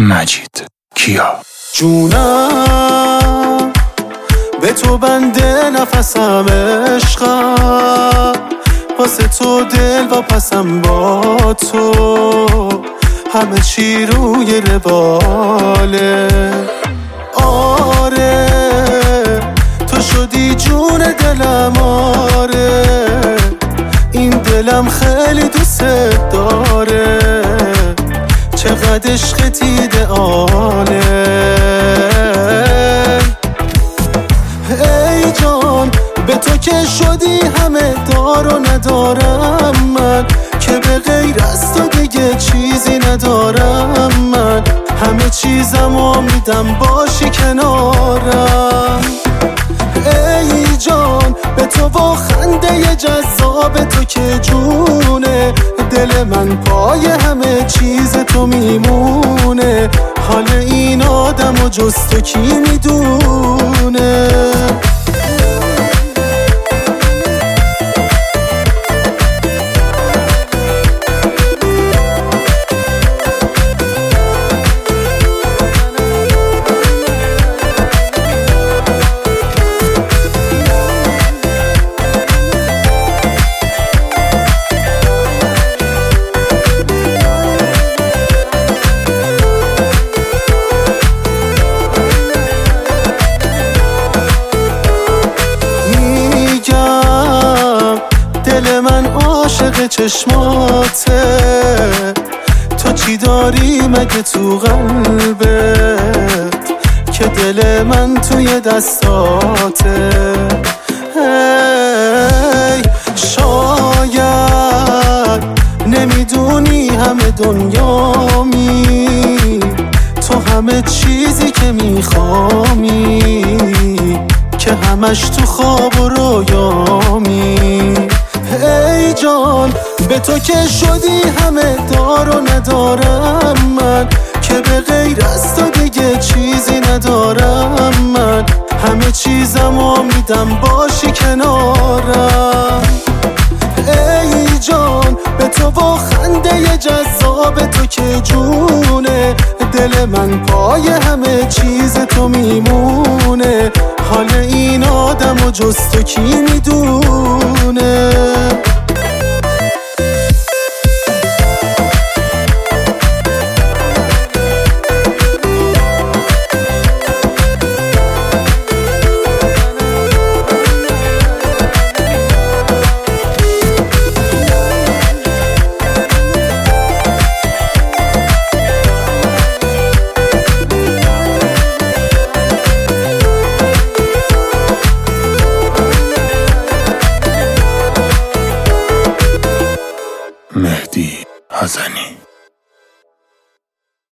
مجید کیا. جونم به تو بنده نفسم عشقم، واسه تو دل و پسم با تو، همه چی روی رواله. آره تو شدی جون دلم، آره این دلم خیلی دوست داره، چقدر عشقت ایدئاله. ای جان به تو که شدی همه دار و ندارم من، که به غیر از تو دیگه چیزی ندارم من، همه چیزمو میدم باشی کنارم. ای جان به تو و خنده جذاب تو که جونه، دل من پای همه چیز تو میمونه، حال این آدم و جز تو کی میدونه. دل من عاشق چشماته، تو چی داری مگه تو قلبت که دل من توی دستاته. هی شاید نمیدونی همه دنیامی، تو همه چیزی که میخوامی، که همش تو خواب و رویامی. ای جان به تو که شدی همه دار و ندارم من، که به غیر از تو دیگه چیزی ندارم من، همه چیزمو میدم باشی کنارم. ای جان به تو و خنده جذاب تو که جونه، دل من پای همه چیز تو میمونه، حال این آدم و جز تو کی میدونه. مهدی حسنی.